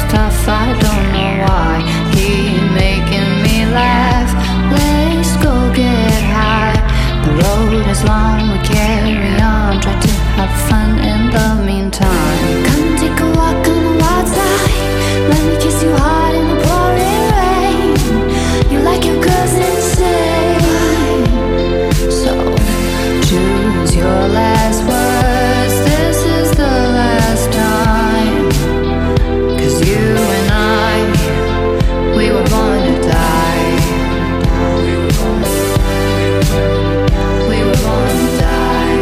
tough, I don't know why. Keep making me laugh. Let's go get high. The road is long, we carry on. Try to have fun in the meantime. Come take a walk on the wild side. Let me kiss you hard in the pouring rain. You like your girls insane. So choose your last words. This is the last time. 'Cause you and I, we were born to die. We were born to die.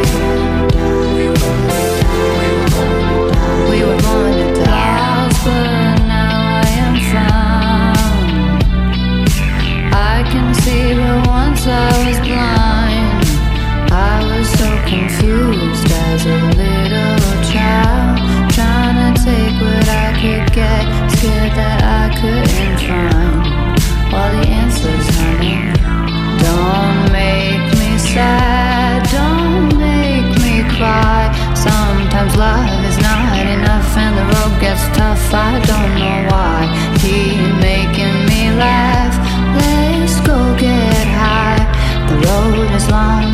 We were born to die. But now I am found. I can see, but once I was blind. I was so confused as a little child, trying to take what I could get, scared that I couldn't find all the answers, honey. Don't make me sad, don't make me cry. Sometimes love is not enough and the road gets tough, I don't know why. Keep making me laugh, let's go get high. The road is long,